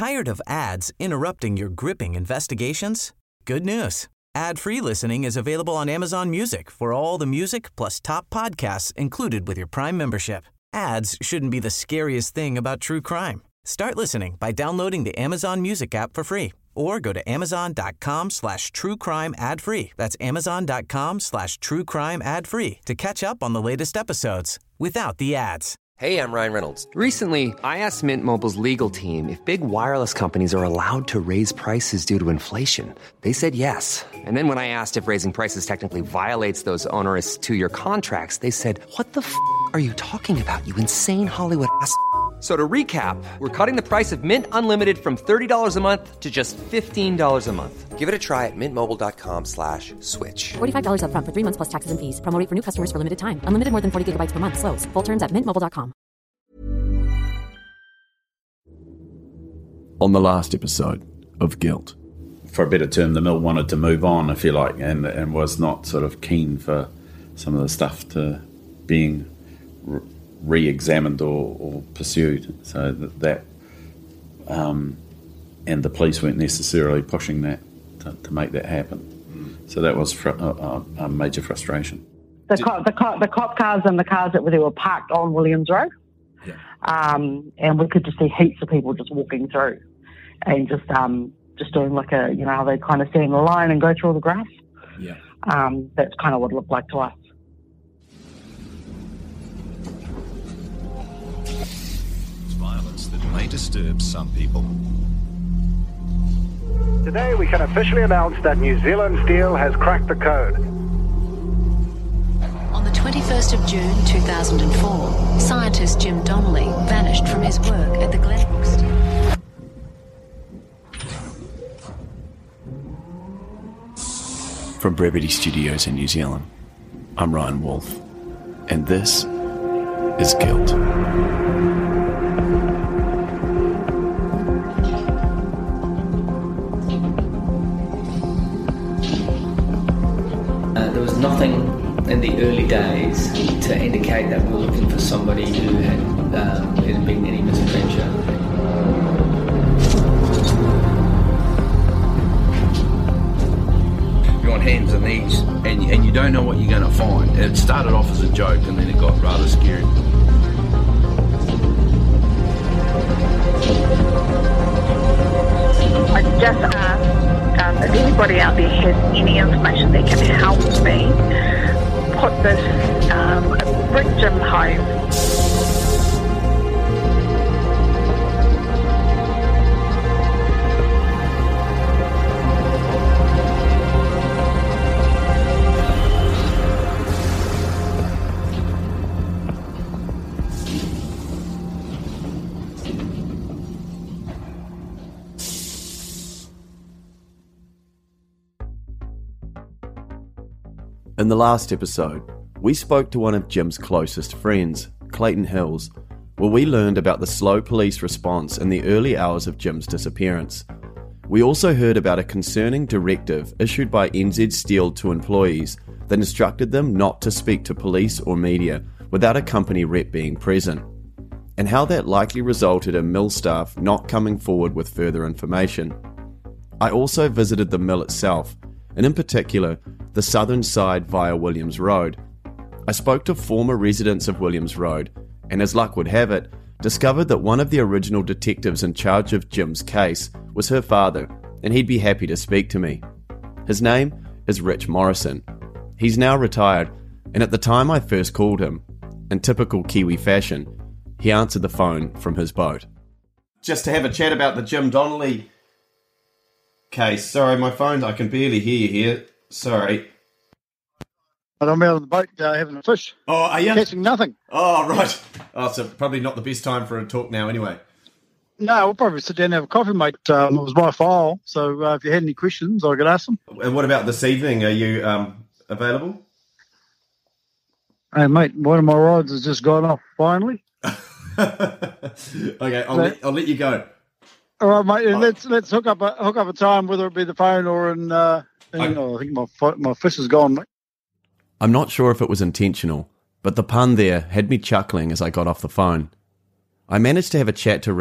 Tired of ads interrupting your gripping investigations? Good news. Ad-free listening is available on Amazon Music for all the music plus top podcasts included with your Prime membership. Ads shouldn't be the scariest thing about true crime. Start listening by downloading the Amazon Music app for free or go to amazon.com/truecrime ad-free. That's amazon.com/truecrime ad-free to catch up on the latest episodes without the ads. Hey, I'm Ryan Reynolds. Recently, I asked Mint Mobile's legal team if big wireless companies are allowed to raise prices due to inflation. They said yes. And then when I asked if raising prices technically violates those onerous two-year contracts, they said, "What the f*** are you talking about, you insane Hollywood ass?" So to recap, we're cutting the price of Mint Unlimited from $30 a month to just $15 a month. Give it a try at mintmobile.com/switch. $45 up front for 3 months plus taxes and fees. Promo rate for new customers for limited time. Unlimited more than 40 gigabytes per month. Slows full terms at mintmobile.com. On the last episode of Guilt, for a better term, the mill wanted to move on, if you like, and was not sort of keen for some of the stuff to being re-examined or pursued. So that and the police weren't necessarily pushing that to make that happen. So that was a major frustration. The cop cars and the cars that were parked on Williams Road, and we could just see heaps of people just walking through and just doing like a, you know, how they kind of stand in a line and go through all the grass. Yeah. That's kind of what it looked like to us. Violence that may disturb some people. Today we can officially announce that New Zealand Steel has cracked the code. On the 21st of June 2004, scientist Jim Donnelly vanished from his work at the Glenbrook Steel. from Brevity Studios in New Zealand, I'm Ryan Wolf, and this is Guilt. There was nothing in the early days to indicate that we were looking for somebody who had been any misadventure. You're on hands and knees, and you don't know what you're going to find. It started off as a joke, and then it got rather scary. I just asked if anybody out there has any information that can help me put this victim home. In the last episode, we spoke to one of Jim's closest friends, Clayton Hills, where we learned about the slow police response in the early hours of Jim's disappearance. We also heard about a concerning directive issued by NZ Steel to employees that instructed them not to speak to police or media without a company rep being present, and how that likely resulted in mill staff not coming forward with further information. I also visited the mill itself, and in particular, the southern side via Williams Road. I spoke to former residents of Williams Road, and as luck would have it, discovered that one of the original detectives in charge of Jim's case was her father, and he'd be happy to speak to me. His name is Rich Morrison. He's now retired, and at the time I first called him, in typical Kiwi fashion, he answered the phone from his boat. Just to have a chat about the Jim Donnelly case. Sorry, my phone, I can barely hear you here. Sorry. But I'm out on the boat having a fish. Oh, are you? Catching nothing. Oh, right. Oh, so probably not the best time for a talk now anyway. No, we'll probably sit down and have a coffee, mate. It was my file, so if you had any questions, I could ask them. And what about this evening? Are you available? Hey, mate, one of my rides has just gone off, finally. Okay, I'll let you go. All right, mate, and let's hook up a time, whether it be the phone or I think my fish is gone, mate. I'm not sure if it was intentional, but the pun there had me chuckling as I got off the phone. I managed to have a chat to Rich,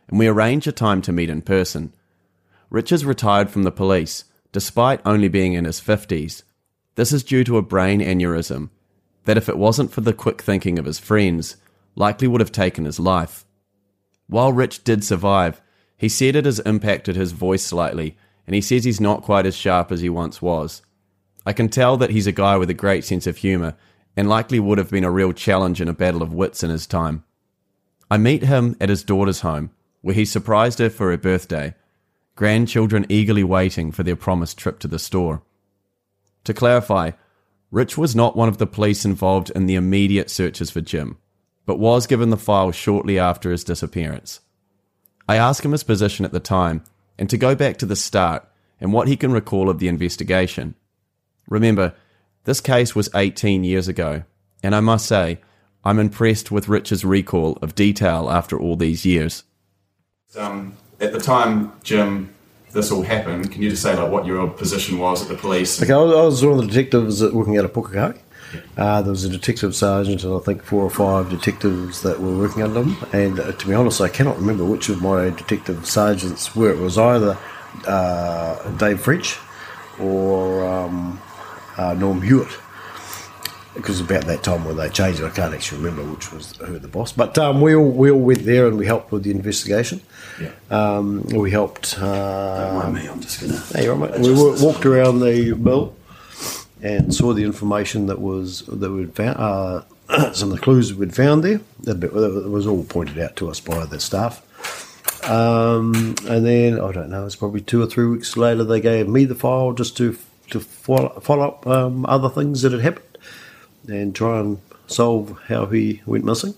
and we arrange a time to meet in person. Rich is retired from the police, despite only being in his 50s. This is due to a brain aneurysm that, if it wasn't for the quick thinking of his friends, likely would have taken his life. While Rich did survive, he said it has impacted his voice slightly, and he says he's not quite as sharp as he once was. I can tell that he's a guy with a great sense of humour, and likely would have been a real challenge in a battle of wits in his time. I meet him at his daughter's home, where he surprised her for her birthday, grandchildren eagerly waiting for their promised trip to the store. To clarify, Rich was not one of the police involved in the immediate searches for Jim, but was given the file shortly after his disappearance. I ask him his position at the time, and to go back to the start, and what he can recall of the investigation. Remember, this case was 18 years ago, and I must say, I'm impressed with Rich's recall of detail after all these years. At the time, Jim, this all happened, can you just say what your position was at the police? Okay, I was one of the detectives working out of Pukekohe. There was a detective sergeant and I think 4 or 5 detectives that were working under him. And to be honest, I cannot remember which of my detective sergeants were. It was either Dave French or Norm Hewitt. Because about that time when they changed it, I can't actually remember which was who the boss. But we all went there and we helped with the investigation. Yeah. We helped. Don't mind me. I'm just gonna. Hey, right, mate. We walked around the mill and saw the information that we'd found. Some of the clues we'd found there. It was all pointed out to us by the staff. And then I don't know. It was probably 2 or 3 weeks later. They gave me the file just to follow up other things that had happened and try and solve how he went missing.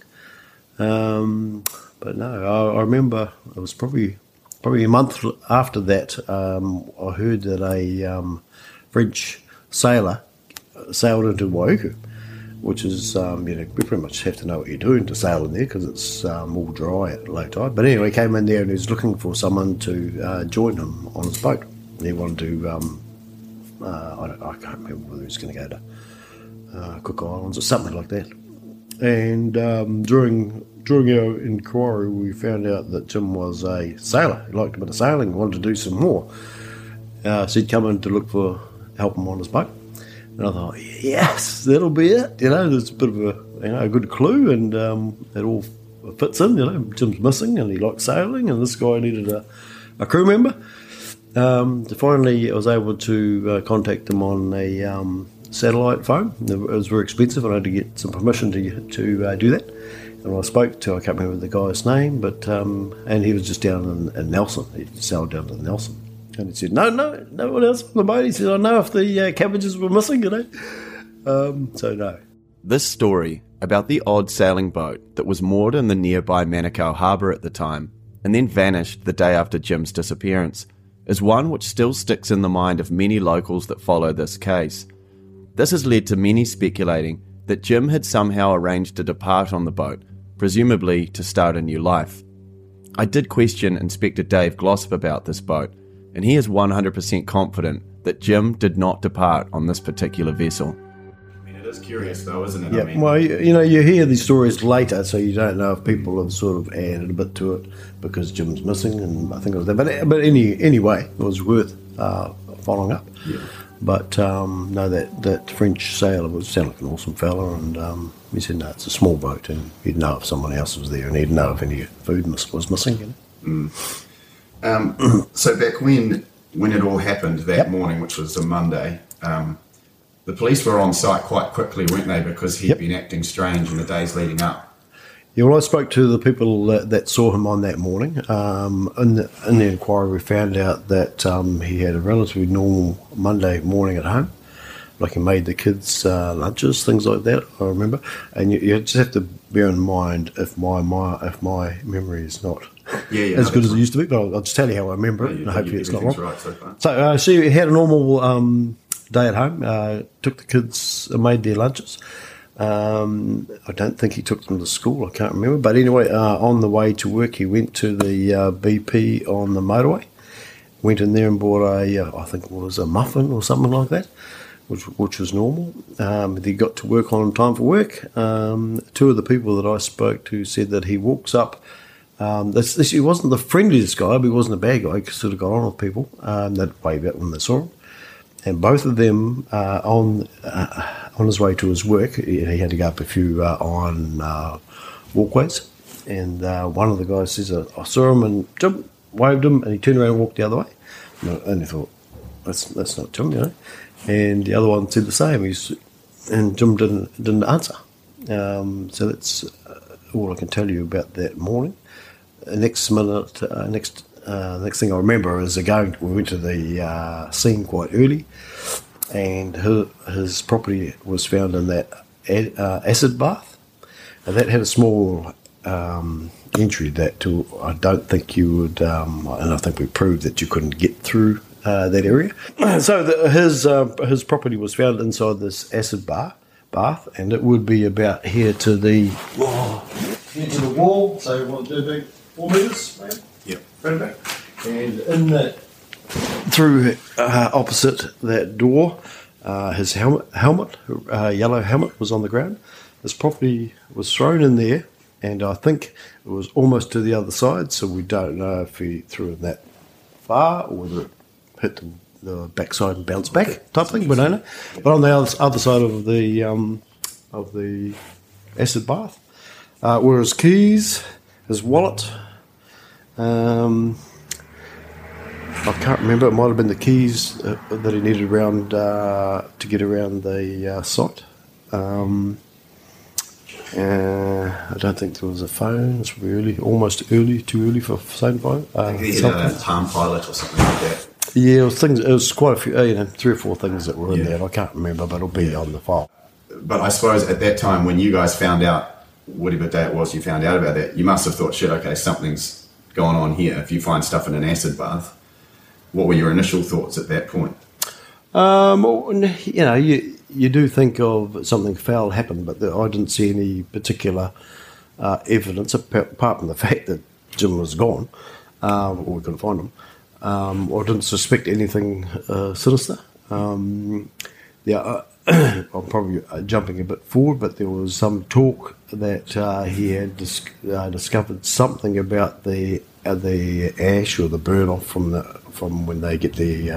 But no, I remember it was probably a month after that. I heard that a French sailor sailed into Waiuku, which is we pretty much have to know what you're doing to sail in there because it's all dry at low tide. But anyway, he came in there and he was looking for someone to join him on his boat. He wanted to. I can't remember whether he was going to go to Cook Islands or something like that. And during our inquiry, we found out that Jim was a sailor. He liked a bit of sailing, wanted to do some more. So he'd come in to help him on his boat. And I thought, yes, that'll be it. There's a bit of a good clue, and it all fits in. Jim's missing, and he likes sailing, and this guy needed a crew member. Finally, I was able to contact him on a satellite phone. It was very expensive, and I had to get some permission to do that. And I spoke to, I can't remember the guy's name, but and he was just down in Nelson. He sailed down to Nelson. And he said, no one else on the boat. He said, I know if the cabbages were missing, So no. This story about the odd sailing boat that was moored in the nearby Manukau harbour at the time and then vanished the day after Jim's disappearance is one which still sticks in the mind of many locals that follow this case. This has led to many speculating that Jim had somehow arranged to depart on the boat, presumably to start a new life. I did question Inspector Dave Glossop about this boat, and he is 100% confident that Jim did not depart on this particular vessel. I mean, it is curious though, isn't it? Yeah, well, you hear these stories later, so you don't know if people have sort of added a bit to it because Jim's missing, and I think it was that. But anyway, it was worth following up. Yeah. But no, that French sailor sounded like an awesome fella, and he said, no, it's a small boat, and he'd know if someone else was there, and he'd know if any food was missing. So back when it all happened that morning, which was a Monday, the police were on site quite quickly, weren't they? Because he'd been acting strange in the days leading up. Yeah, well, I spoke to the people that saw him on that morning. In the inquiry, we found out that he had a relatively normal Monday morning at home. Like he made the kids lunches, things like that, I remember. And you just have to bear in mind if my memory is not as good as it used to be, but I'll just tell you how I remember it, and hopefully it's not wrong. Right, so he had a normal day at home, took the kids and made their lunches. I don't think he took them to school, I can't remember. But anyway, on the way to work, he went to the BP on the motorway, went in there and bought I think it was a muffin or something like that, which was normal. He got to work on time for work. 2 of the people that I spoke to said that he walks up He wasn't the friendliest guy, but he wasn't a bad guy. He sort of got on with people. They'd wave out when they saw him. And both of them, on his way to his work, he had to go up a few iron walkways. And one of the guys says, I saw him, and Jim waved him, and he turned around and walked the other way. And he thought, that's not Jim, you know. And the other one said the same. And Jim didn't answer. So that's all I can tell you about that morning. Next thing I remember is we went to the scene quite early, and his property was found in that acid bath, and that had a small entry that I don't think you would, and I think we proved that you couldn't get through that area. So his property was found inside this acid bath, and it would be about here to the wall. So what do you 4 metres, maybe? Yep. Right back. And in that, through opposite that door, his helmet, yellow helmet, was on the ground. His property was thrown in there, and I think it was almost to the other side, so we don't know if he threw it that far or whether it hit the backside and bounced back type thing, we don't know. But on the other side of the acid bath were his keys, his wallet. I can't remember. It might have been the keys that he needed around to get around the site. I don't think there was a phone. It's really almost too early for phone phone. I think he had a Palm Pilot or something like that. Yeah, it was quite a few, 3 or 4 things that were in there. And I can't remember, but it'll be on the file. But I suppose at that time when you guys found out whatever day it was you found out about that, you must have thought, shit, okay, something's going on here. If you find stuff in an acid bath, what were your initial thoughts at that point? You do think of something foul happened, but I didn't see any particular evidence apart from the fact that Jim was gone, or we couldn't find him. I didn't suspect anything sinister. I'm probably jumping a bit forward, but there was some talk that he had discovered something about the ash or the burn off from when they get the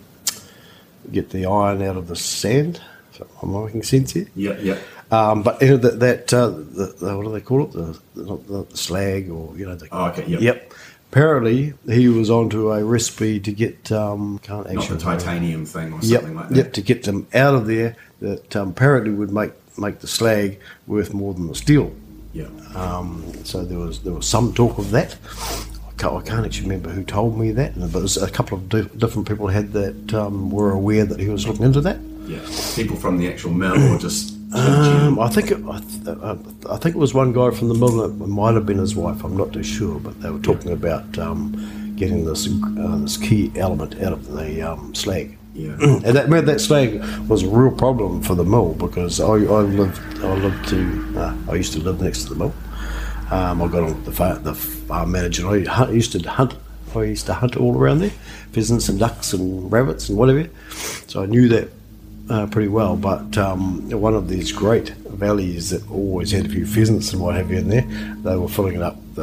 iron out of the sand. So am I making sense here? Yeah. But what do they call it? The slag, or okay. Yep. Apparently, he was onto a recipe to get not the titanium thing or something like that. Yep, to get them out of there. That apparently would make the slag worth more than the steel. Yeah. So there was some talk of that. I can't actually remember who told me that, but there's a couple of different people had that were aware that he was looking into that. Yeah, people from the actual mill or just. I think it was one guy from the mill. It might have been his wife. I'm not too sure, but they were talking about getting this key element out of the slag. Yeah, and that slag was a real problem for the mill because I used to live next to the mill. I got on with the farm manager. I used to hunt all around there, pheasants and ducks and rabbits and whatever. So I knew that pretty well. But one of these great valleys that always had a few pheasants and what have you in there, they were filling it up with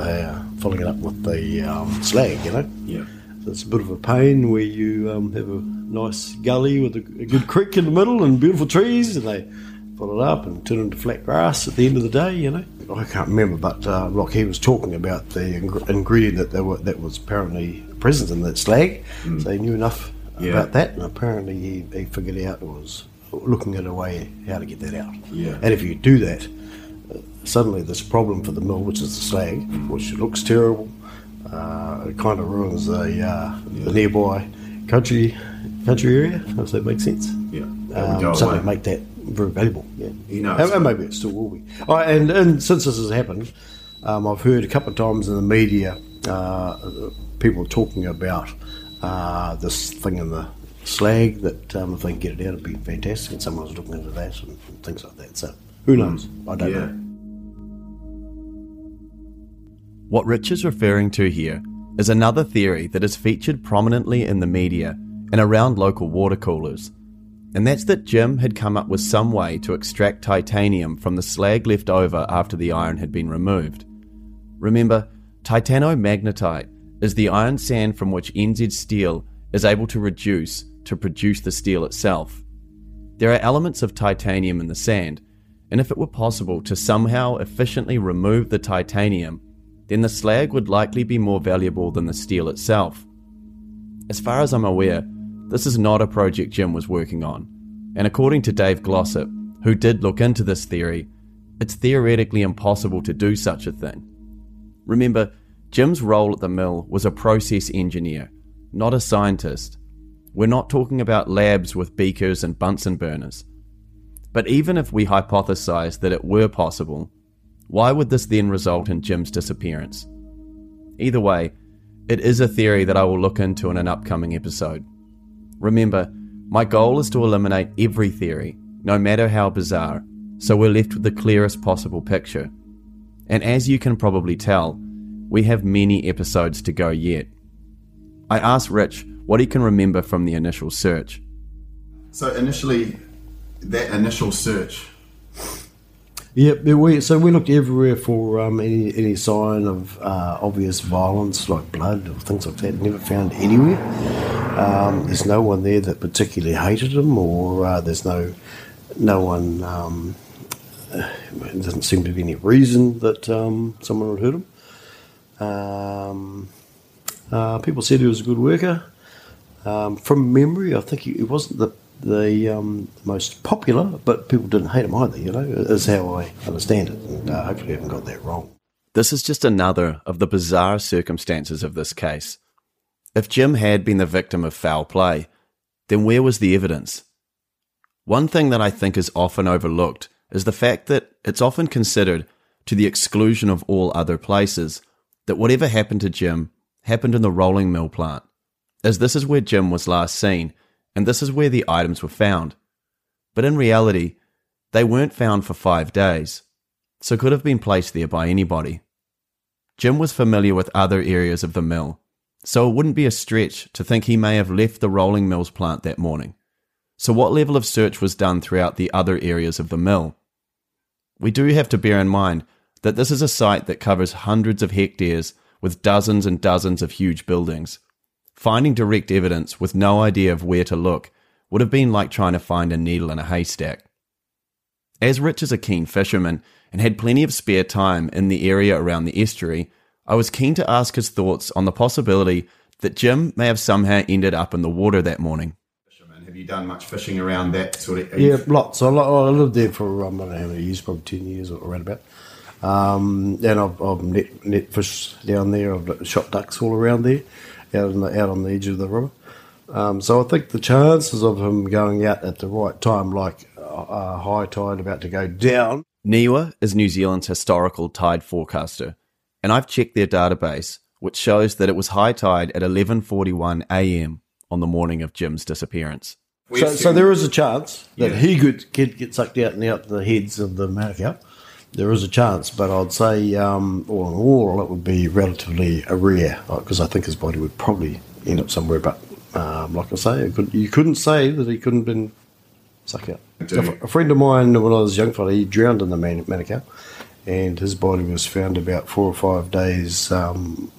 the slag. Yeah. So it's a bit of a pain where you have a nice gully with a good creek in the middle and beautiful trees, and they fill it up and turn it into flat grass at the end of the day. I can't remember, but he was talking about the ingredient that was apparently present in that slag, so he knew enough about that, and apparently he figured out, was looking at a way how to get that out. Yeah. And if you do that, suddenly there's a problem for the mill, which is the slag, which looks terrible. It kind of ruins the nearby country area, if that makes sense. Yeah. Something make that very valuable. Yeah. And maybe it still will be. And since this has happened, I've heard a couple of times in the media people talking about this thing in the slag that if they can get it out, it'd be fantastic. And someone's looking into that and things like that. So who knows? I don't know. What Rich is referring to here is another theory that is featured prominently in the media and around local water coolers. And that's that Jim had come up with some way to extract titanium from the slag left over after the iron had been removed. Remember, Titanomagnetite is the iron sand from which NZ Steel is able to reduce to produce the steel itself. There are elements of titanium in the sand, and if it were possible to somehow efficiently remove the titanium, then the slag would likely be more valuable than the steel itself. As far as I'm aware, this is not a project Jim was working on, and according to Dave Glossop, who did look into this theory, it's theoretically impossible to do such a thing. Remember, Jim's role at the mill was a process engineer, not a scientist. We're not talking about labs with beakers and Bunsen burners. But even if we hypothesize that it were possible, why would this then result in Jim's disappearance? Either way, it is a theory that I will look into in an upcoming episode. Remember, my goal is to eliminate every theory, no matter how bizarre, so we're left with the clearest possible picture. And as you can probably tell, we have many episodes to go yet. I asked Rich what he can remember from the initial search. So initially, that initial search. Yeah, we looked everywhere for any sign of obvious violence, like blood or things like that. Never found anywhere. There's no one there that particularly hated him, or there's no one. There doesn't seem to be any reason that someone would hurt him. People said he was a good worker. From memory, I think he wasn't the most popular, but people didn't hate him either, is how I understand it. And hopefully I haven't got that wrong. This is just another of the bizarre circumstances of this case. If Jim had been the victim of foul play, then where was the evidence? One thing that I think is often overlooked is the fact that it's often considered, to the exclusion of all other places, that whatever happened to Jim happened in the rolling mill plant, as this is where Jim was last seen, and this is where the items were found. But in reality, they weren't found for 5 days, so could have been placed there by anybody. Jim was familiar with other areas of the mill, so it wouldn't be a stretch to think he may have left the rolling mills plant that morning. So what level of search was done throughout the other areas of the mill? We do have to bear in mind that this is a site that covers hundreds of hectares with dozens and dozens of huge buildings. Finding direct evidence with no idea of where to look would have been like trying to find a needle in a haystack. As Rich is a keen fisherman and had plenty of spare time in the area around the estuary, I was keen to ask his thoughts on the possibility that Jim may have somehow ended up in the water that morning. Have you done much fishing around that sort of... Yeah, lots. I lived there for, I don't know how many years, probably 10 years or around about. And I've net fished down there. I've shot ducks all around there, out on the edge of the river. So I think the chances of him going out at the right time, like high tide about to go down... NIWA is New Zealand's historical tide forecaster, and I've checked their database, which shows that it was high tide at 11:41 a.m. on the morning of Jim's disappearance. So there is a chance that he could get sucked out and out the heads of the Manukau. There is a chance, but I'd say all in all it would be relatively rare, because I think his body would probably end up somewhere. But like I say, you couldn't say that he couldn't have been sucked out. A friend of mine, when I was a young fella, he drowned in the Manukau, and his body was found about 4 or 5 days. It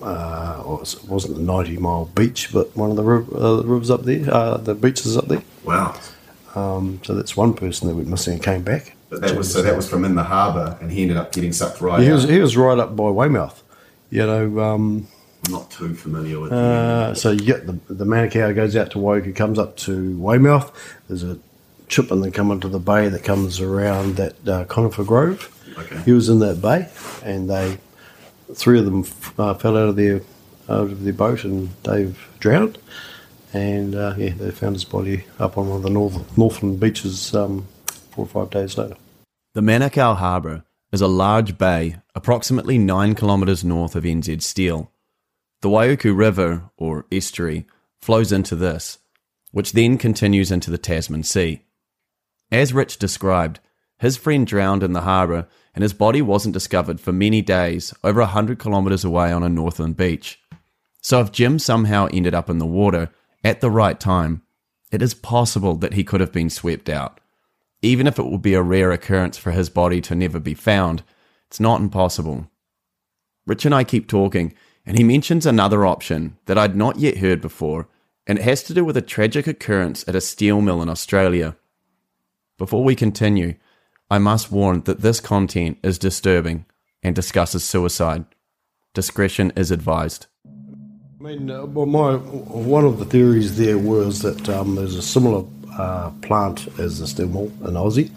wasn't the 90-mile beach, but one of the rivers up there, the beaches up there. Wow. So that's one person that went missing and came back. But that was from in the harbour, and he ended up getting sucked right out. He was right up by Weymouth. I'm not too familiar with so you get the Manukau goes out to Waiuku, comes up to Weymouth. There's a chip and then come into the bay that comes around that conifer grove. Okay. He was in that bay, and three of them fell out of their boat, and Dave drowned. And they found his body up on one of the northern beaches 4 or 5 days later. The Manukau Harbour is a large bay approximately 9 kilometres north of NZ Steel. The Waiuku River, or estuary, flows into this, which then continues into the Tasman Sea. As Rich described, his friend drowned in the harbour and his body wasn't discovered for many days over 100 kilometres away on a northern beach. So if Jim somehow ended up in the water at the right time, it is possible that he could have been swept out. Even if it would be a rare occurrence for his body to never be found, it's not impossible. Rich and I keep talking, and he mentions another option that I'd not yet heard before, and it has to do with a tragic occurrence at a steel mill in Australia. Before we continue, I must warn that this content is disturbing and discusses suicide. Discretion is advised. I mean, one of the theories there was that there's a similar plant as the steel mill in Aussie,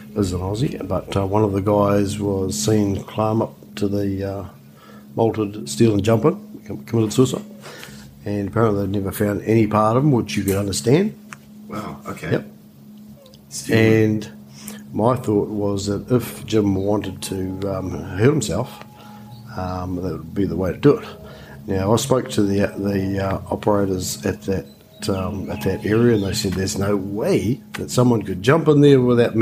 but one of the guys was seen climb up to the molted steel and jump in, committed suicide, and apparently they'd never found any part of him, which you can understand. Wow, okay. Yep. And my thought was that if Jim wanted to hurt himself, that would be the way to do it. Now, I spoke to the operators at that area, and they said there's no way that someone could jump in there without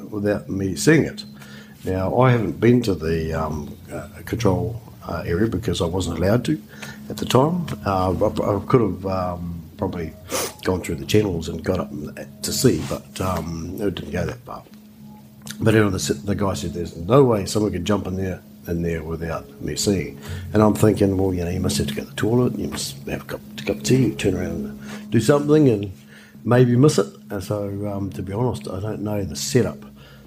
me seeing it. Now, I haven't been to the control area because I wasn't allowed to at the time. I could have probably gone through the channels and got up to see, but it didn't go that far. But anyway, the guy said there's no way someone could jump in there without me seeing. And I'm thinking, well, you must have to go to the toilet, you must have a cup of tea, turn around and do something and maybe miss it. And so, to be honest, I don't know the setup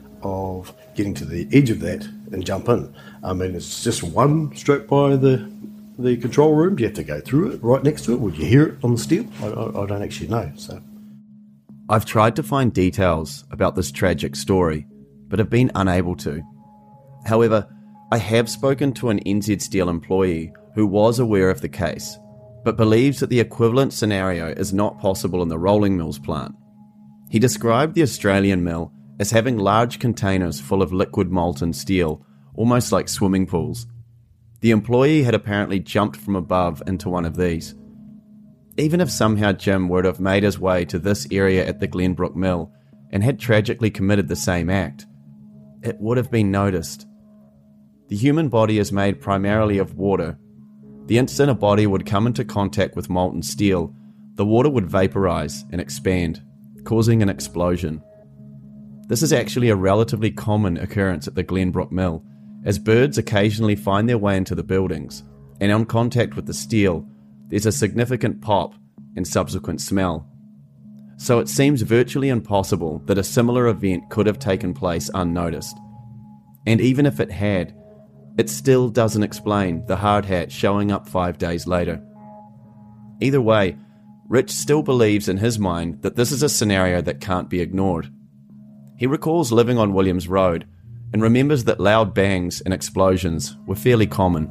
of getting to the edge of that and jump in. I mean, it's just one stroke by the control room. Do you have to go through it, right next to it? Would you hear it on the steel? I don't actually know. So, I've tried to find details about this tragic story, but have been unable to. However, I have spoken to an NZ Steel employee who was aware of the case, but believes that the equivalent scenario is not possible in the rolling mills plant. He described the Australian mill as having large containers full of liquid molten steel, almost like swimming pools. The employee had apparently jumped from above into one of these. Even if somehow Jim would have made his way to this area at the Glenbrook mill and had tragically committed the same act, it would have been noticed. The human body is made primarily of water. The instant a body would come into contact with molten steel, the water would vaporize and expand, causing an explosion. This is actually a relatively common occurrence at the Glenbrook mill, as birds occasionally find their way into the buildings, and on contact with the steel, there's a significant pop and subsequent smell. So it seems virtually impossible that a similar event could have taken place unnoticed. And even if it had, it still doesn't explain the hard hat showing up 5 days later. Either way, Rich still believes in his mind that this is a scenario that can't be ignored. He recalls living on Williams Road and remembers that loud bangs and explosions were fairly common.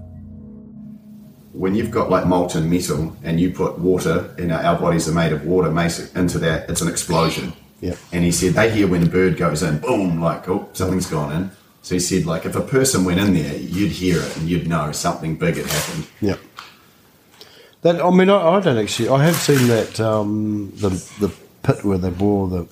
When you've got like molten metal and you put water, our bodies are made of water, into that, it's an explosion. Yeah. And he said they hear when a bird goes in, boom, like, oh, something's gone in. So he said, like, if a person went in there, you'd hear it and you'd know something big had happened. Yeah. I don't actually. I have seen that the pit where they bore the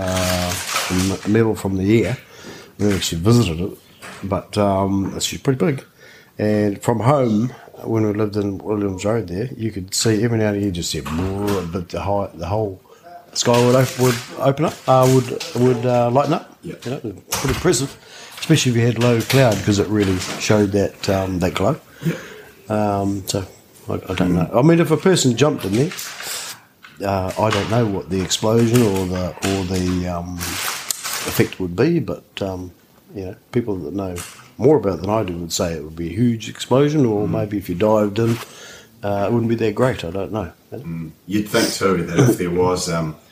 metal from the air. We actually visited it, but it's pretty big. And from home, when we lived in Williams Road, there you could see every now and again, you just see but the whole sky would open up, would lighten up. Yeah. Pretty impressive. Especially if you had low cloud, because it really showed that glow. Yeah. So I don't know. I mean, if a person jumped in there, I don't know what the explosion or the effect would be, but people that know more about it than I do would say it would be a huge explosion, or maybe if you dived in, it wouldn't be that great. I don't know. You'd think too that if there was.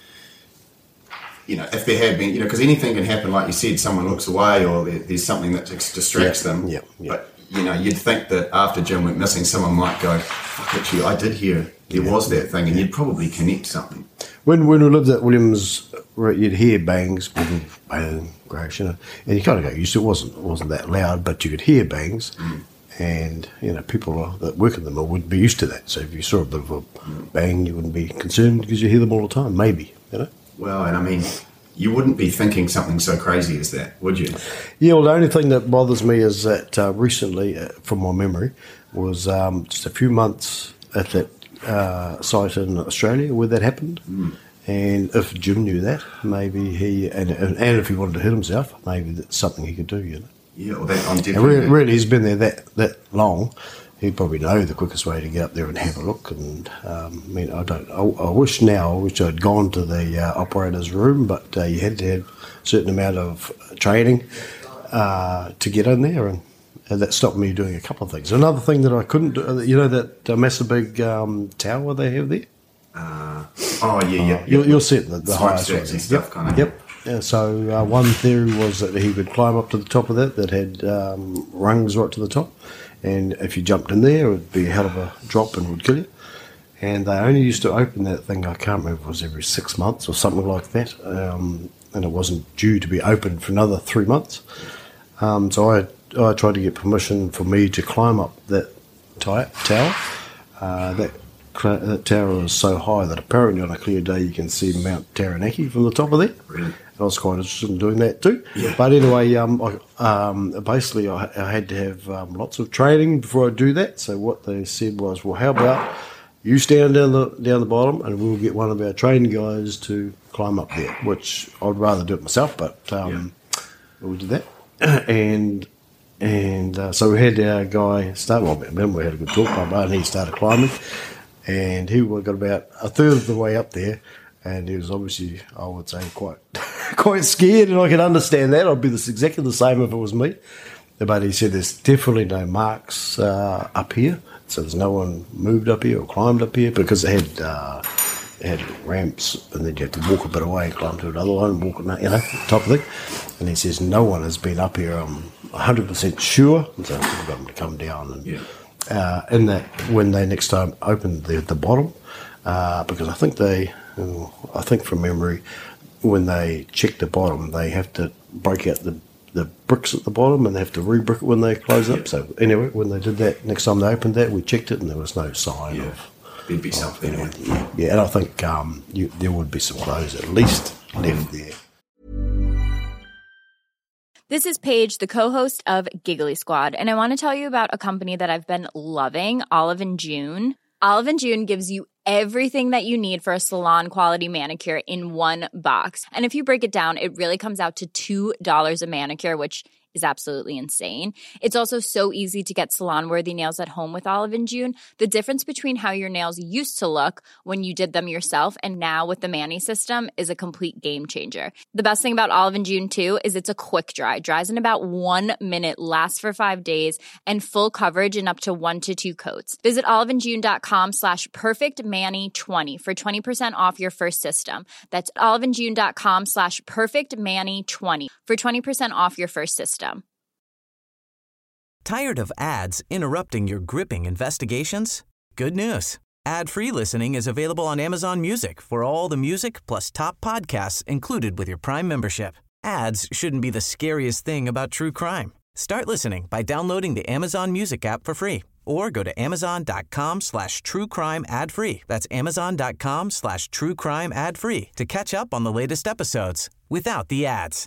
If there had been, because anything can happen, like you said, someone looks away or there's something that distracts them. Yeah. But, you'd think that after Jim went missing, someone might go, fuck it, I did hear there was that thing, and you'd probably connect something. When we lived at Williams, you'd hear bangs, bang, crash, and you kind of got used to it. It wasn't that loud, but you could hear bangs. And, people that work in the mill would be used to that. So if you saw a bit of a bang, you wouldn't be concerned because you hear them all the time, maybe, Well, and I mean, you wouldn't be thinking something so crazy as that, would you? Yeah, well, the only thing that bothers me is that recently, from my memory, was just a few months at that site in Australia where that happened. And if Jim knew that, maybe and if he wanted to hurt himself, maybe that's something he could do, Yeah, well, I'm definitely... And really, he's been there that long. he'd probably know the quickest way to get up there and have a look. And I mean, I wish I'd gone to the operator's room, but you had to have a certain amount of training to get in there, and that stopped me doing a couple of things. Another thing that I couldn't do, that massive big tower they have there? You'll see it, the highest one. Stuff, kind of. Yep. Yeah, so one theory was that he would climb up to the top of that had rungs right to the top, and if you jumped in there, it would be a hell of a drop and would kill you. And they only used to open that thing, I can't remember if it was every 6 months or something like that, and it wasn't due to be open for another 3 months. So I tried to get permission for me to climb up that tower. That tower is so high that apparently on a clear day you can see Mount Taranaki from the top of there. Really? I was quite interested in doing that too. Yeah. But anyway, basically I had to have lots of training before I do that. So what they said was, well, how about you stand down the bottom and we'll get one of our trained guys to climb up there, which I'd rather do it myself, but we did that. And so we had our guy start. Well, remember we had a good talk, and he started climbing. And he got about a third of the way up there, and he was obviously, I would say, quite scared, and I can understand that. I'd be exactly the same if it was me. But he said there's definitely no marks up here, so there's no one moved up here or climbed up here, because it had ramps, and then you had to walk a bit away and climb to another one and walk on top of it. And he says no one has been up here. I'm 100% sure. So we've got them to come down and. Yeah. In that when they next time opened the bottom, because I think from memory, when they check the bottom, they have to break out the bricks at the bottom and they have to re-brick it when they close up. So anyway, when they did that, next time they opened that, we checked it and there was no sign of... There'd be something. Yeah, and I think there would be some clothes at least left there. This is Paige, the co-host of Giggly Squad, and I want to tell you about a company that I've been loving, Olive & June. Olive & June gives you everything that you need for a salon-quality manicure in one box. And if you break it down, it really comes out to $2 a manicure, which is absolutely insane. It's also so easy to get salon-worthy nails at home with Olive & June. The difference between how your nails used to look when you did them yourself and now with the Mani system is a complete game changer. The best thing about Olive & June, too, is it's a quick dry. Dries in about 1 minute, lasts for 5 days, and full coverage in up to 1 to 2 coats. Visit oliveandjune.com/perfectmani20 for 20% off your first system. That's oliveandjune.com/perfectmani20 for 20% off your first system. Tired of ads interrupting your gripping investigations? Good news. Ad-free listening is available on Amazon Music for all the music plus top podcasts included with your Prime membership. Ads shouldn't be the scariest thing about true crime. Start listening by downloading the Amazon Music app for free or go to amazon.com/truecrime ad-free. That's amazon.com/truecrime ad-free to catch up on the latest episodes without the ads.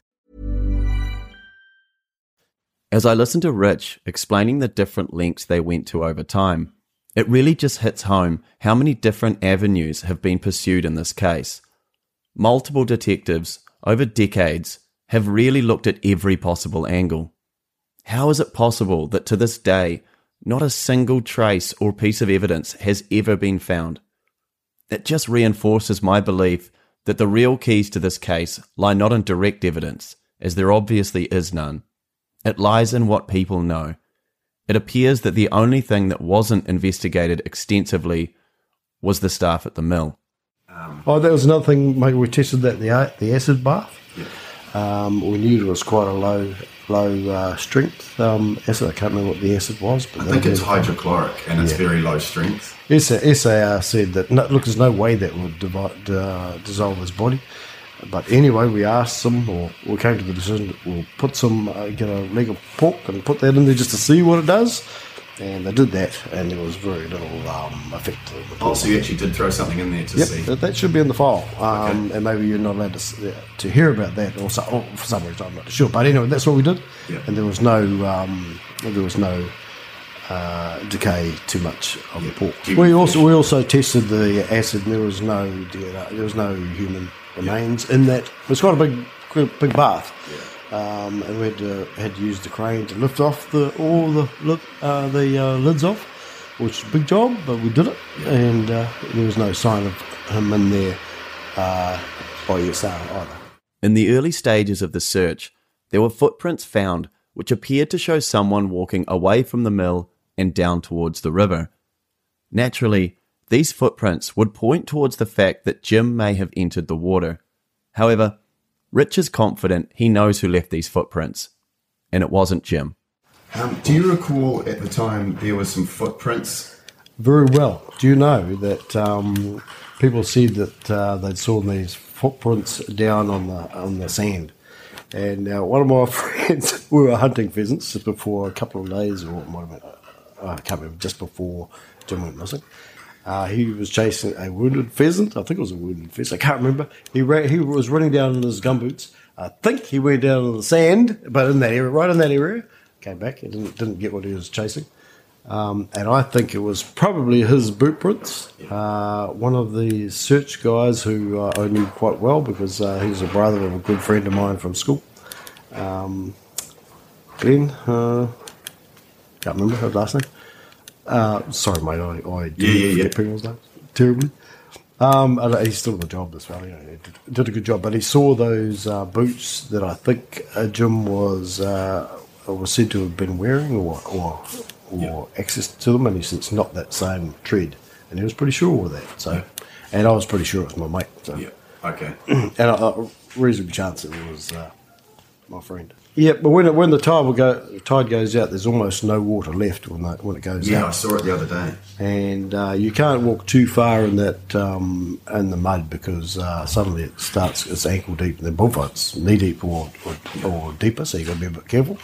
As I listen to Rich explaining the different lengths they went to over time, it really just hits home how many different avenues have been pursued in this case. Multiple detectives, over decades, have really looked at every possible angle. How is it possible that to this day, not a single trace or piece of evidence has ever been found? It just reinforces my belief that the real keys to this case lie not in direct evidence, as there obviously is none. It lies in what people know. It appears that the only thing that wasn't investigated extensively was the staff at the mill. That was another thing. Maybe we tested that the acid bath. Yeah. We knew it was quite a low strength acid. I can't remember what the acid was, but I think it's hydrochloric and it's very low strength. SAR said that there's no way that would dissolve his body. But anyway, we asked them, or we came to the decision that we'll put get a leg of pork and put that in there just to see what it does. And they did that, and there was very little effect. So you actually did throw something in there to see? That should be in the file. And maybe you're not allowed to hear about that, or for some reason I'm not sure. But anyway, that's what we did. Yep. And there was no decay too much of the pork. We also tested the acid, and there was no DNA. There was no human remains in that. It was quite a big bath, and we had to use the crane to lift off all the lids off, which is a big job, but we did it, and there was no sign of him in there by ESR either. In the early stages of the search, there were footprints found which appeared to show someone walking away from the mill and down towards the river. Naturally, these footprints would point towards the fact that Jim may have entered the water. However, Rich is confident he knows who left these footprints, and it wasn't Jim. Do you recall at the time there were some footprints? Very well. Do you know that people said that they'd saw these footprints down on the sand? And one of my friends, we were hunting pheasants just before a couple of days, or it might have been, I can't remember, just before Jim went missing. He was chasing a wounded pheasant. I think it was a wounded pheasant. I can't remember. He was running down in his gumboots. I think he went down in the sand, but in that area, right in that area. Came back. He didn't get what he was chasing. And I think it was probably his boot prints. One of the search guys who I knew quite well because he's a brother of a good friend of mine from school. Glenn, can't remember her last name. Sorry, mate, I forget people's names terribly. He's still in the job as well. He did a good job, but he saw those boots that I think Jim was said to have been wearing or access to them, and he said it's not that same tread, and he was pretty sure of that. So, and I was pretty sure it was my mate. So. Yeah. Okay. And a reasonable chance it was my friend. Yeah, but when the tide goes out, there's almost no water left when it goes out. Yeah, I saw it the other day. And you can't walk too far in that in the mud because suddenly it's ankle deep, and then bullfights knee deep or deeper, so you've got to be a bit careful.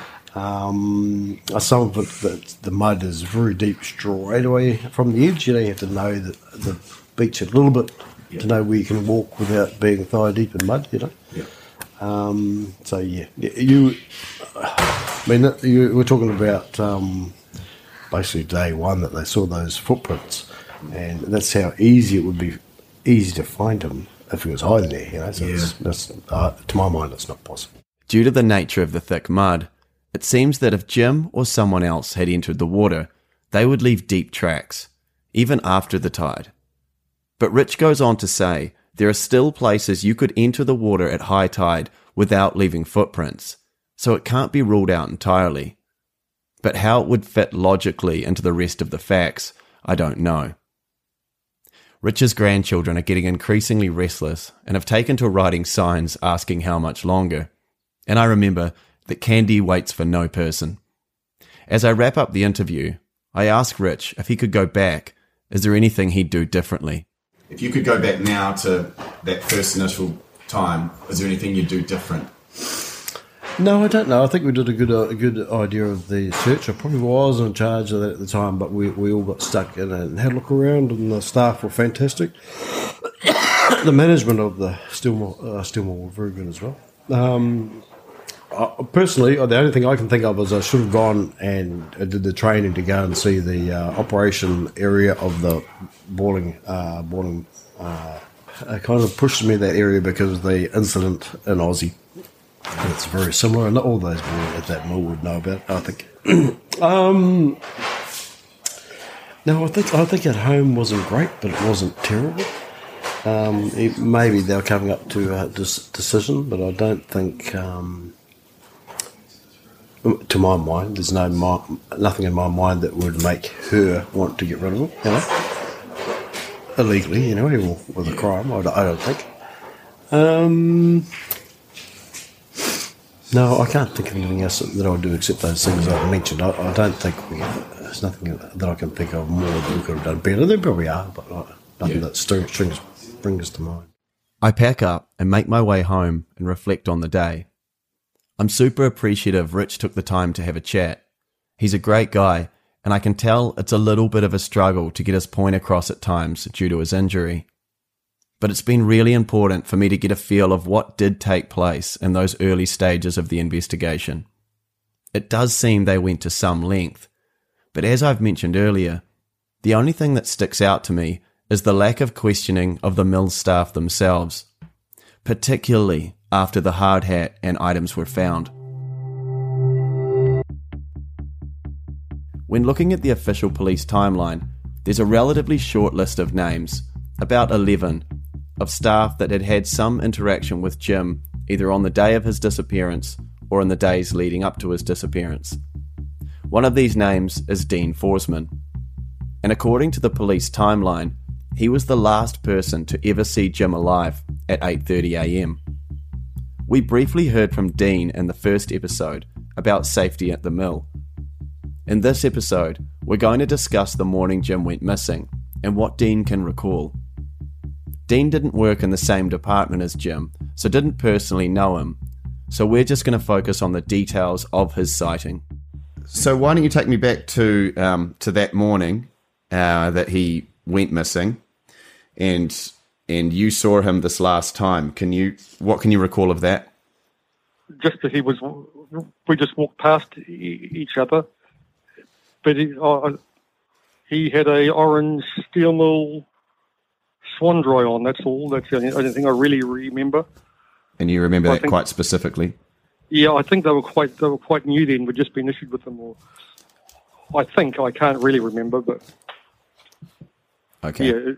Some of it, the mud is very deep straight away from the edge. You have to know the beach a little bit to know where you can walk without being thigh deep in mud. Yeah. So yeah, you were talking about basically day one that they saw those footprints, and that's how easy it would be to find him if he was hiding there. So that's to my mind, it's not possible. Due to the nature of the thick mud, it seems that if Jim or someone else had entered the water, they would leave deep tracks, even after the tide. But Rich goes on to say there are still places you could enter the water at high tide without leaving footprints, so it can't be ruled out entirely. But how it would fit logically into the rest of the facts, I don't know. Rich's grandchildren are getting increasingly restless and have taken to writing signs asking how much longer. And I remember that candy waits for no person. As I wrap up the interview, I ask Rich if he could go back. Is there anything he'd do differently? If you could go back now to that first initial time, is there anything you'd do different? No, I don't know. I think we did a good idea of the search. I probably was in charge of that at the time, but we all got stuck in it and had a look around, and the staff were fantastic. The management of the Stillmore were very good as well. Personally, the only thing I can think of is I should have gone and did the training to go and see the operation area of the boiling. It kind of pushed me that area because of the incident in Aussie. It's very similar, and all those boys at that mill would know about it, I think. No, I think at home wasn't great, but it wasn't terrible. Maybe they're coming up to a decision, but I don't think... to my mind, there's nothing in my mind that would make her want to get rid of him, illegally, or with a crime. I don't think. No, I can't think of anything else that I would do except those things I've mentioned. I don't think there's nothing that I can think of more that we could have done better. There probably are, but nothing that brings to mind. I pack up and make my way home and reflect on the day. I'm super appreciative Rich took the time to have a chat. He's a great guy, and I can tell it's a little bit of a struggle to get his point across at times due to his injury. But it's been really important for me to get a feel of what did take place in those early stages of the investigation. It does seem they went to some length, but as I've mentioned earlier, the only thing that sticks out to me is the lack of questioning of the mill staff themselves, particularly after the hard hat and items were found. When looking at the official police timeline, there's a relatively short list of names, about 11, of staff that had had some interaction with Jim either on the day of his disappearance or in the days leading up to his disappearance. One of these names is Dean Forsman, and according to the police timeline, he was the last person to ever see Jim alive at 8:30 a.m. We briefly heard from Dean in the first episode about safety at the mill. In this episode, we're going to discuss the morning Jim went missing and what Dean can recall. Dean didn't work in the same department as Jim, so didn't personally know him, so we're just going to focus on the details of his sighting. So why don't you take me back to that morning that he went missing, and you saw him this last time. What can you recall of that? Just that we just walked past each other, but he had a orange steel mill swan dry on. That's all. That's the only thing I really remember. And you remember that quite specifically? Yeah, I think they were quite new then. We'd just been issued with them, or I can't really remember, but okay. Yeah,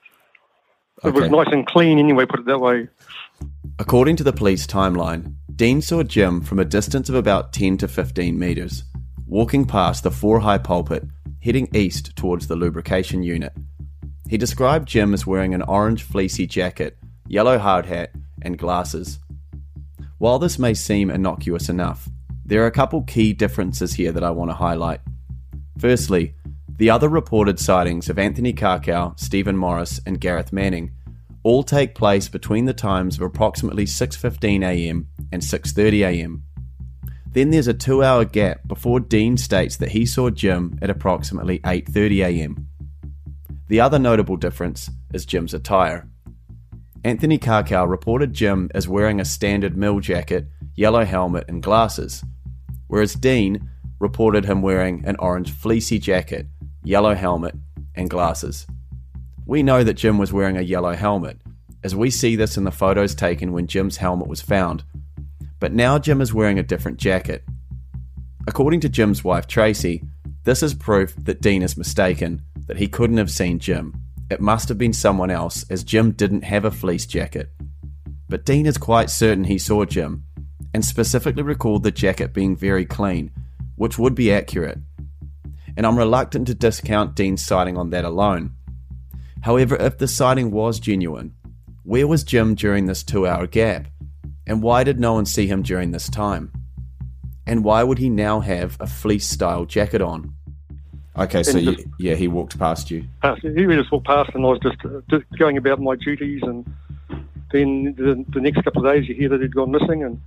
it was nice and clean anyway. Put it that way. According to the police timeline, Dean saw Jim from a distance of about 10 to 15 metres, walking past the 4 High pulpit, heading east towards the lubrication unit. He described Jim as wearing an orange fleecy jacket, yellow hard hat, and glasses. While this may seem innocuous enough, there are a couple key differences here that I want to highlight. Firstly, the other reported sightings of Anthony Kakau, Stephen Morris, and Gareth Manning all take place between the times of approximately 6:15 a.m. and 6:30 a.m. Then there's a 2-hour gap before Dean states that he saw Jim at approximately 8:30 a.m. The other notable difference is Jim's attire. Anthony Kakau reported Jim as wearing a standard mill jacket, yellow helmet and glasses, whereas Dean reported him wearing an orange fleecy jacket, yellow helmet and glasses. We know that Jim was wearing a yellow helmet, as we see this in the photos taken when Jim's helmet was found, but now Jim is wearing a different jacket. According to Jim's wife Tracy, this is proof that Dean is mistaken, that he couldn't have seen Jim. It must have been someone else, as Jim didn't have a fleece jacket. But Dean is quite certain he saw Jim, and specifically recalled the jacket being very clean, which would be accurate. And I'm reluctant to discount Dean's sighting on that alone. However, if the sighting was genuine, where was Jim during this 2-hour gap? And why did no one see him during this time? And why would he now have a fleece-style jacket on? Okay, so he walked past you. He just walked past, and I was just going about my duties, and then the next couple of days you hear that he'd gone missing, and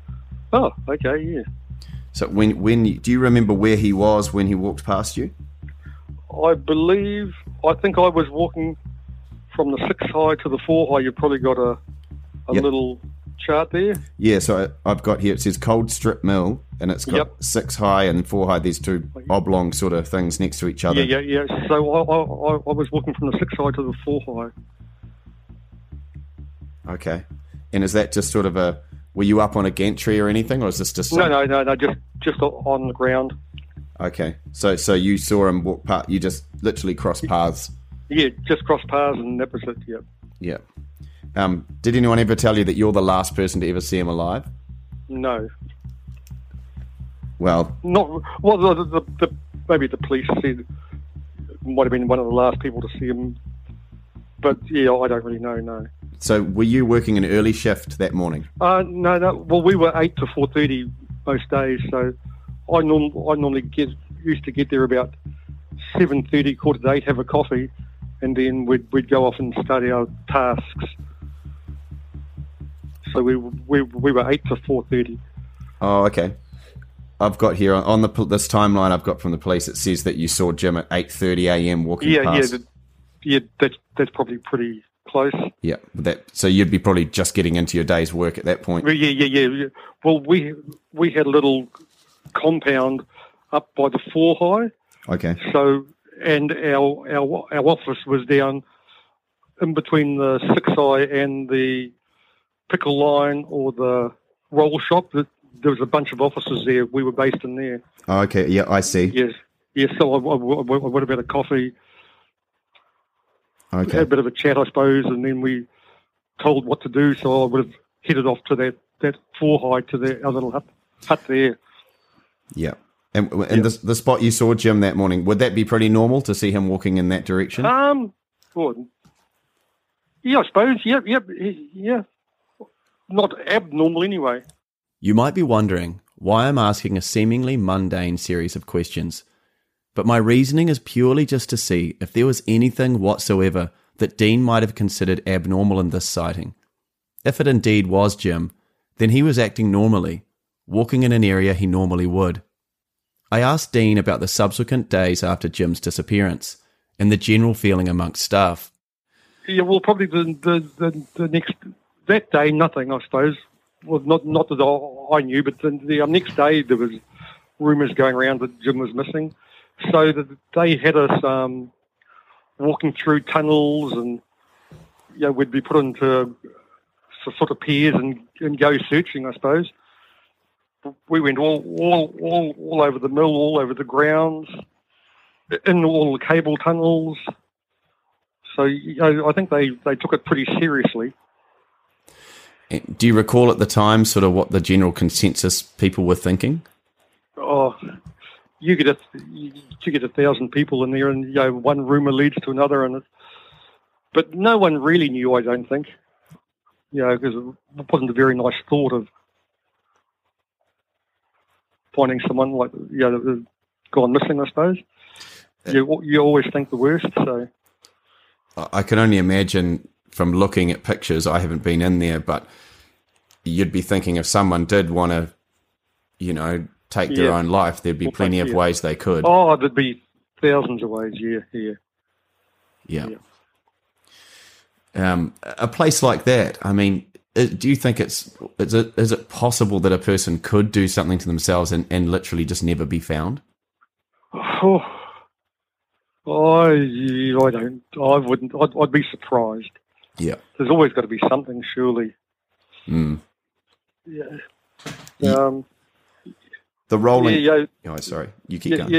yeah. So do you remember where he was when he walked past you? I think I was walking from the 6 High to the 4 High. You've probably got a little chart there. Yeah, so I've got here, it says Cold Strip Mill, and it's got 6 High and 4 High. There's 2 oblong sort of things next to each other. Yeah. So I was walking from the 6 High to the 4 High. Okay. And is that just sort of were you up on a gantry or anything, or is this just... No, just on the ground. Okay. So you saw him walk past, you just literally crossed paths? Yeah, just crossed paths, and that was it, Yeah. Did anyone ever tell you that you're the last person to ever see him alive? No. Well... maybe the police said might have been one of the last people to see him, but yeah, I don't really know, no. So were you working an early shift that morning? No. Well, we were 8 to 4:30 most days, so I normally used to get there about 7:30, 7:45, have a coffee, and then we'd go off and start our tasks. So we were 8 to 4:30. Oh, okay. I've got here on this timeline I've got from the police. It says that you saw Jim at 8:30 a.m. walking past. That's probably pretty close. Yeah, so you'd be probably just getting into your day's work at that point. Yeah. Well, we had a little compound up by the 4 High. Okay. So, and our office was down in between the 6 High and the pickle line or the roll shop. There was a bunch of offices there. We were based in there. Oh, okay. Yeah, I see. Yes. yeah, so I would have had a coffee, Okay. had a bit of a chat, I suppose, and then we told what to do. So I would have headed off to that forehigh to our little hut there. Yeah. And the spot you saw Jim that morning, would that be pretty normal to see him walking in that direction? Well, yeah, I suppose. Yeah. Not abnormal anyway. You might be wondering why I'm asking a seemingly mundane series of questions, but my reasoning is purely just to see if there was anything whatsoever that Dean might have considered abnormal in this sighting. If it indeed was Jim, then he was acting normally, walking in an area he normally would. I asked Dean about the subsequent days after Jim's disappearance and the general feeling amongst staff. Yeah, well, probably the next that day, nothing, I suppose. Well, not that I knew, but the next day there was rumours going around that Jim was missing. So that they had us walking through tunnels, and we'd be put into sort of pairs and go searching, I suppose. We went all over the mill, all over the grounds, in all the cable tunnels. So I think they took it pretty seriously. Do you recall at the time sort of what the general consensus people were thinking? Oh, you get 1,000 people in there, and one rumour leads to another, but no one really knew, I don't think. Because it wasn't a very nice thought of finding someone like gone missing, I suppose. You always think the worst. So I can only imagine from looking at pictures. I haven't been in there, but you'd be thinking if someone did want to, take their own life, there'd be plenty of ways they could. Oh, there'd be thousands of ways. Yeah. A place like that, I mean, do you think is it possible that a person could do something to themselves and literally just never be found? I don't. I wouldn't. I'd be surprised. Yeah. There's always got to be something, surely. Mm. Yeah. The rolling. Oh, sorry. You keep going.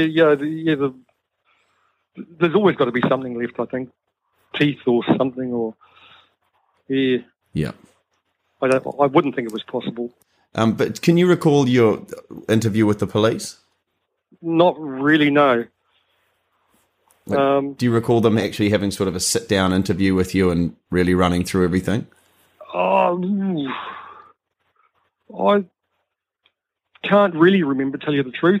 There's always got to be something left, I think. Teeth or something, or Yeah. I wouldn't think it was possible. But can you recall your interview with the police? Not really, no. Do you recall them actually having sort of a sit-down interview with you and really running through everything? I can't really remember, tell you the truth.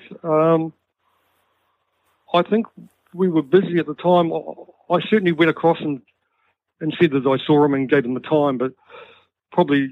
I think we were busy at the time. I certainly went across and said that I saw him and gave him the time, but probably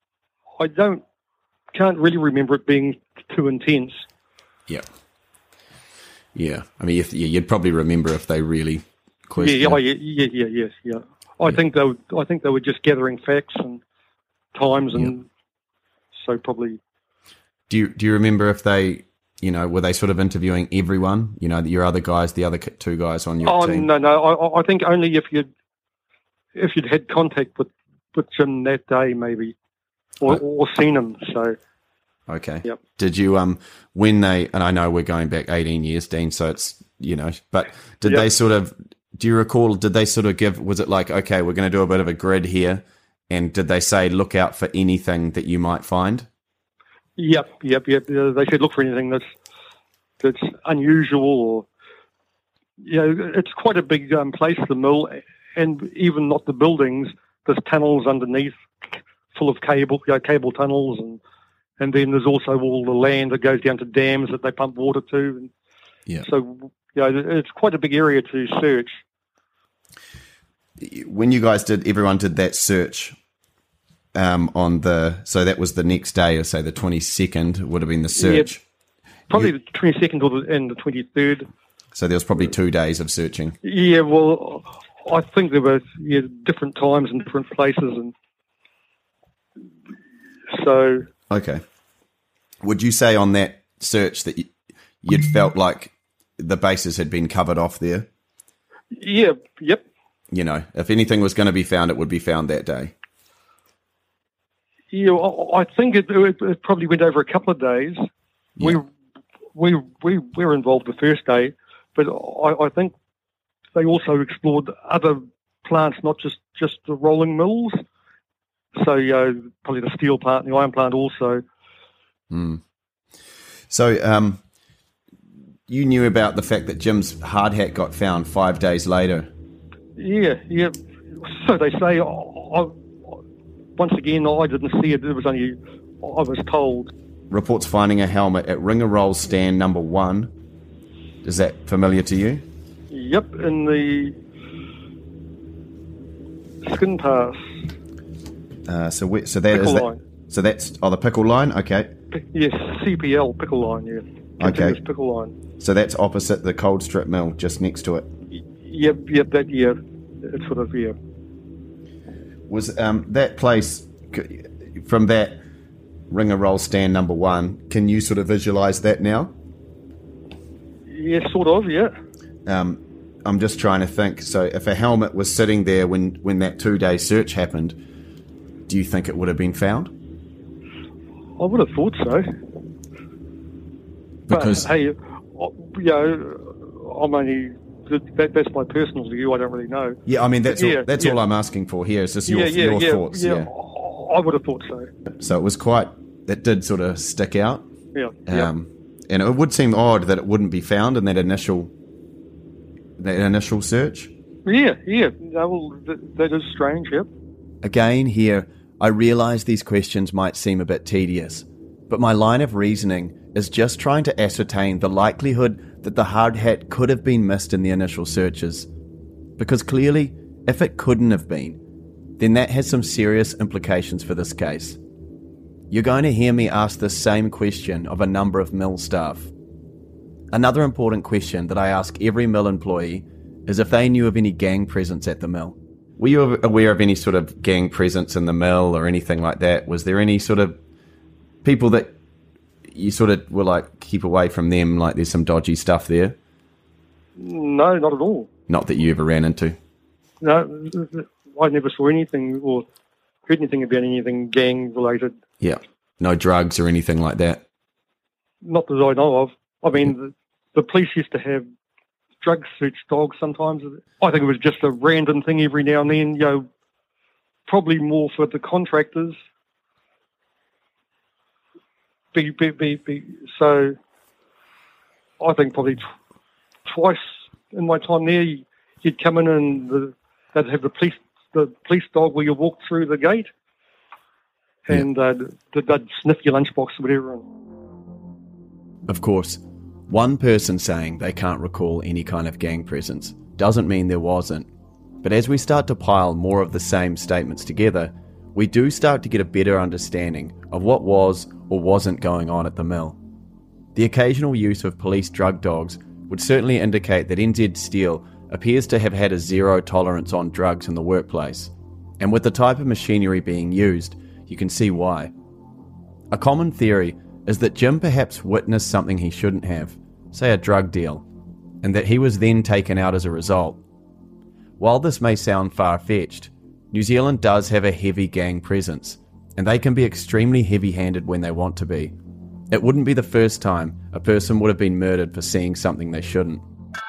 can't really remember it being too intense. Yeah. Yeah. I mean, you'd probably remember if they really questioned. Yeah. I think they were just gathering facts and times, and so probably. Do you remember if they, were they sort of interviewing everyone? Your other guys, the other two guys on your team? No. I think only if you'd had contact with Jim that day, maybe, or seen him. So. Okay. Yep. Did you when they, and I know we're going back 18 years, Dean, so it's but did they sort of, do you recall, did they sort of give, was it like, okay, we're going to do a bit of a grid here, and did they say look out for anything that you might find? Yep. They said look for anything that's unusual, or it's quite a big place, the mill, and even not the buildings. There's tunnels underneath, full of cable tunnels, and then there's also all the land that goes down to dams that they pump water to. And so it's quite a big area to search. When you guys everyone did that search. So that was the next day, or say the 22nd would have been the search. Yeah, probably the 22nd and the 23rd. So there was probably 2 days of searching. Yeah, well, I think there were different times and different places, and so. Okay. Would you say on that search that you'd felt like the bases had been covered off there? Yeah. Yep. If anything was going to be found, it would be found that day. Yeah, I think it probably went over a couple of days. Yeah. We were involved the first day, But I think they also explored other plants, not just the rolling mills. So, probably the steel plant and the iron plant also. So, you knew about the fact that Jim's hard hat got found 5 days later. Yeah. So they say. Once again, I didn't see it. It was only I was told. Reports finding a helmet at Ringaroll stand number 1. Is that familiar to you? Yep, in the Skin Pass. So that's the pickle line. Okay. Yes, CPL pickle line. Yeah. Continuous pickle line. So that's opposite the cold strip mill, just next to it. Yep. It's sort of Was that place from that Ringaroll stand number 1? Can you sort of visualise that now? Yeah, sort of. Yeah. I'm just trying to think. So, if a helmet was sitting there when that 2-day search happened, do you think it would have been found? I would have thought so. Because but, hey, I'm only. That's my personal view. I don't really know. Yeah, I mean that's all I'm asking for here. Is just your thoughts. Yeah, I would have thought so. So it did sort of stick out. Yeah. And it would seem odd that it wouldn't be found in that initial search. Yeah. No, that is strange. Yep. Again, here I realise these questions might seem a bit tedious, but my line of reasoning is just trying to ascertain the likelihood that the hard hat could have been missed in the initial searches. Because clearly, if it couldn't have been, then that has some serious implications for this case. You're going to hear me ask the same question of a number of mill staff. Another important question that I ask every mill employee is if they knew of any gang presence at the mill. Were you aware of any sort of gang presence in the mill or anything like that? Was there any sort of people that you sort of were like, keep away from them, like there's some dodgy stuff there? No, not at all. Not that you ever ran into? No, I never saw anything or heard anything about anything gang-related. Yeah, no drugs or anything like that? Not that I know of. I mean, the police used to have drug search dogs sometimes. I think it was just a random thing every now and then, probably more for the contractors. So I think probably twice in my time there, you'd come in and they'd have the police dog where you walk through the gate, and they'd sniff your lunchbox or whatever. Of course, one person saying they can't recall any kind of gang presence doesn't mean there wasn't. But as we start to pile more of the same statements together, we do start to get a better understanding of what was or wasn't going on at the mill. The occasional use of police drug dogs would certainly indicate that NZ Steel appears to have had a zero tolerance on drugs in the workplace. And with the type of machinery being used, you can see why. A common theory is that Jim perhaps witnessed something he shouldn't have, say a drug deal, and that he was then taken out as a result. While this may sound far-fetched, New Zealand does have a heavy gang presence, and they can be extremely heavy-handed when they want to be. It wouldn't be the first time a person would have been murdered for seeing something they shouldn't.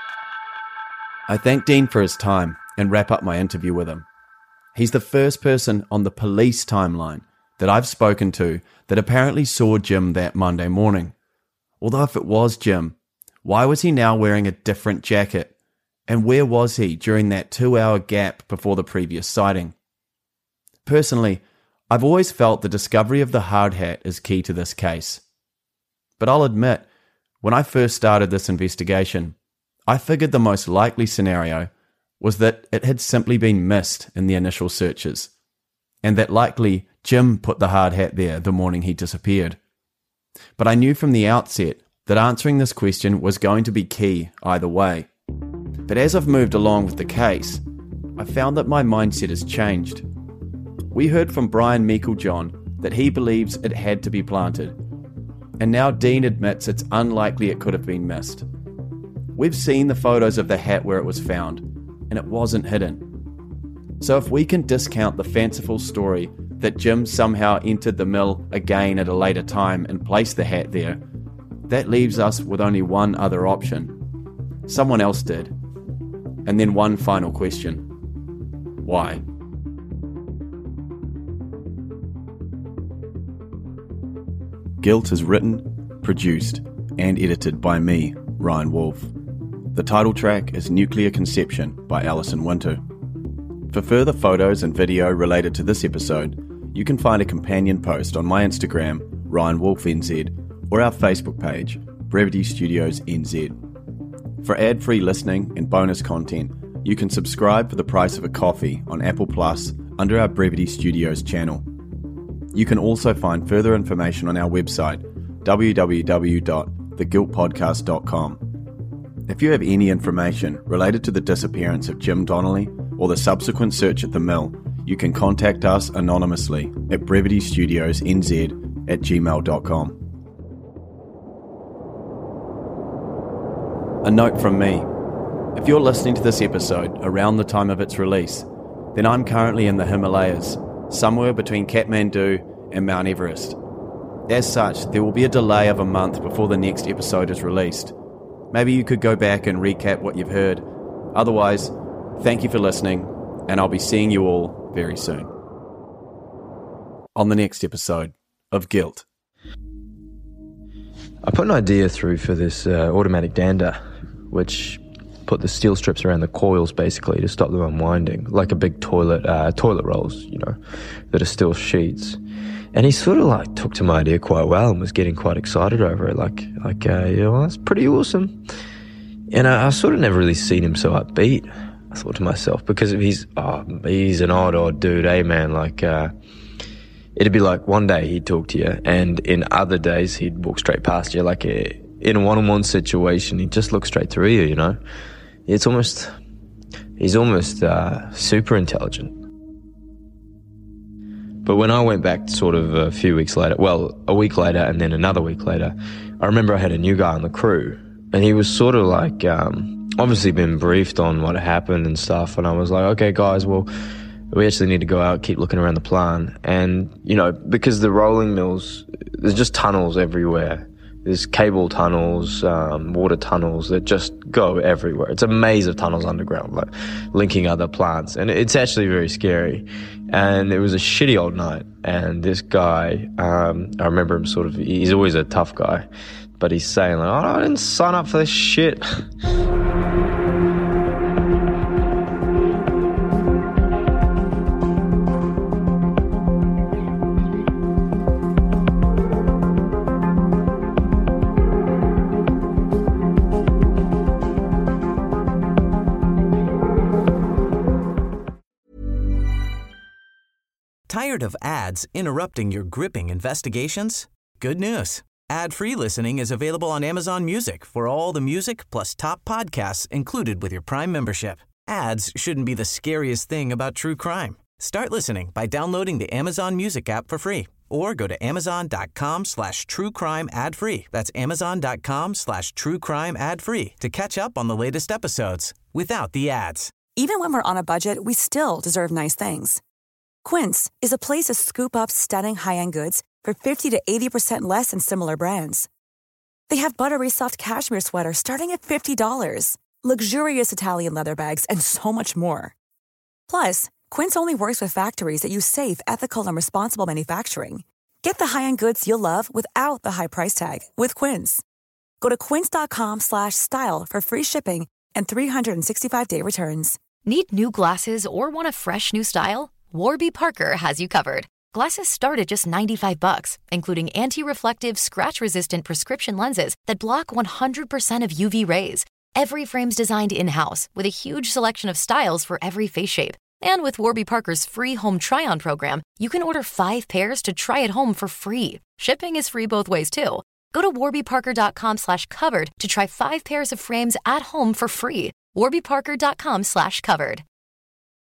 I thank Dean for his time and wrap up my interview with him. He's the first person on the police timeline that I've spoken to that apparently saw Jim that Monday morning. Although if it was Jim, why was he now wearing a different jacket? And where was he during that 2-hour gap before the previous sighting? Personally, I've always felt the discovery of the hard hat is key to this case. But I'll admit, when I first started this investigation, I figured the most likely scenario was that it had simply been missed in the initial searches, and that likely Jim put the hard hat there the morning he disappeared. But I knew from the outset that answering this question was going to be key either way. But as I've moved along with the case, I found that my mindset has changed. We heard from Brian Meiklejohn that he believes it had to be planted, and now Dean admits it's unlikely it could have been missed. We've seen the photos of the hat where it was found, and it wasn't hidden. So if we can discount the fanciful story that Jim somehow entered the mill again at a later time and placed the hat there, that leaves us with only one other option. Someone else did. And then one final question. Why? Guilt is written, produced, and edited by me, Ryan Wolf. The title track is Nuclear Conception by Alison Winter. For further photos and video related to this episode, you can find a companion post on my Instagram, RyanWolfNZ, or our Facebook page, Brevity Studios NZ. For ad-free listening and bonus content, you can subscribe for the price of a coffee on Apple Plus under our Brevity Studios channel. You can also find further information on our website, www.theguiltpodcast.com. If you have any information related to the disappearance of Jim Donnelly or the subsequent search at the mill, you can contact us anonymously at brevitystudiosnz@gmail.com. A note from me. If you're listening to this episode around the time of its release, then I'm currently in the Himalayas, somewhere between Kathmandu and Mount Everest. As such, there will be a delay of a month before the next episode is released. Maybe you could go back and recap what you've heard. Otherwise, thank you for listening, and I'll be seeing you all very soon. On the next episode of Guilt. I put an idea through for this automatic dander, which put the steel strips around the coils basically to stop them unwinding, like a big toilet rolls, that are still sheets. And he sort of like took to my idea quite well and was getting quite excited over it, that's pretty awesome. And I sort of never really seen him so upbeat. I thought to myself, because he's an odd dude, man. It'd be like one day he'd talk to you, and in other days he'd walk straight past you, in a one-on-one situation, he'd just look straight through you, He's almost super intelligent. But when I went back sort of a week later and then another week later, I remember I had a new guy on the crew, and he was sort of obviously been briefed on what happened and stuff, and I was like, okay guys, well, we actually need to go out, keep looking around the plant. And, because the rolling mills, there's just tunnels everywhere. There's cable tunnels, water tunnels that just go everywhere. It's a maze of tunnels underground, linking other plants. And it's actually very scary. And it was a shitty old night. And this guy, I remember him he's always a tough guy, but he's saying, I didn't sign up for this shit. Tired of ads interrupting your gripping investigations? Good news. Ad-free listening is available on Amazon Music for all the music plus top podcasts included with your Prime membership. Ads shouldn't be the scariest thing about true crime. Start listening by downloading the Amazon Music app for free or go to amazon.com/truecrime ad-free. That's amazon.com/truecrime ad-free to catch up on the latest episodes without the ads. Even when we're on a budget, we still deserve nice things. Quince is a place to scoop up stunning high-end goods for 50 to 80% less than similar brands. They have buttery soft cashmere sweaters starting at $50, luxurious Italian leather bags, and so much more. Plus, Quince only works with factories that use safe, ethical, and responsible manufacturing. Get the high-end goods you'll love without the high price tag with Quince. Go to quince.com/style for free shipping and 365-day returns. Need new glasses or want a fresh new style? Warby Parker has you covered. Glasses start at just $95, including anti-reflective, scratch-resistant prescription lenses that block 100% of UV rays. Every frame's designed in-house with a huge selection of styles for every face shape. And with Warby Parker's free home try-on program, you can order 5 pairs to try at home for free. Shipping is free both ways, too. Go to warbyparker.com/covered to try 5 pairs of frames at home for free. warbyparker.com/covered.